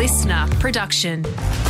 listener production.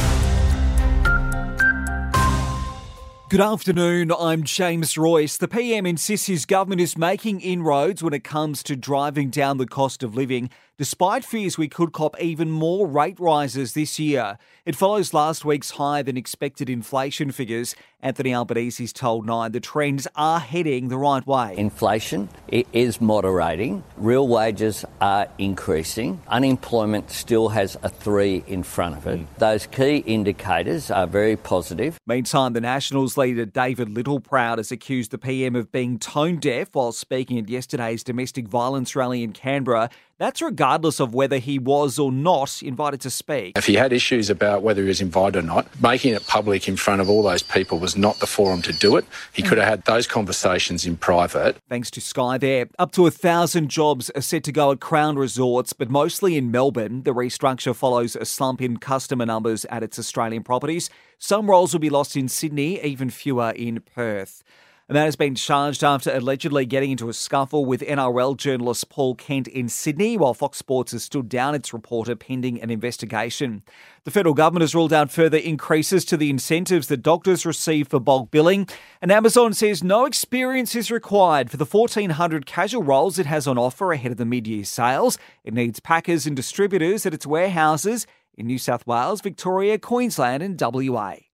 Good afternoon, I'm James Royce. The PM insists his government is making inroads when it comes to driving down the cost of living, despite fears we could cop even more rate rises this year. It follows last week's higher than expected inflation figures. Anthony Albanese's told Nine the trends are heading the right way. Inflation is moderating, real wages are increasing, unemployment still has a 3 in front of it. Those key indicators are very positive. Meantime, the Nationals leader David Littleproud has accused the PM of being tone deaf while speaking at yesterday's domestic violence rally in Canberra. That's regardless of whether he was or not invited to speak. If he had issues about whether he was invited or not, making it public in front of all those people was not the forum to do it. He could have had those conversations in private. Thanks to Sky there. Up to 1,000 jobs are set to go at Crown Resorts, but mostly in Melbourne. The restructure follows a slump in customer numbers at its Australian properties. Some roles will be lost in Sydney, even fewer in Perth. A man has been charged after allegedly getting into a scuffle with NRL journalist Paul Kent in Sydney, while Fox Sports has stood down its reporter pending an investigation. The federal government has ruled out further increases to the incentives that doctors receive for bulk billing, and Amazon says no experience is required for the 1,400 casual roles it has on offer ahead of the mid-year sales. It needs packers and distributors at its warehouses in New South Wales, Victoria, Queensland and WA.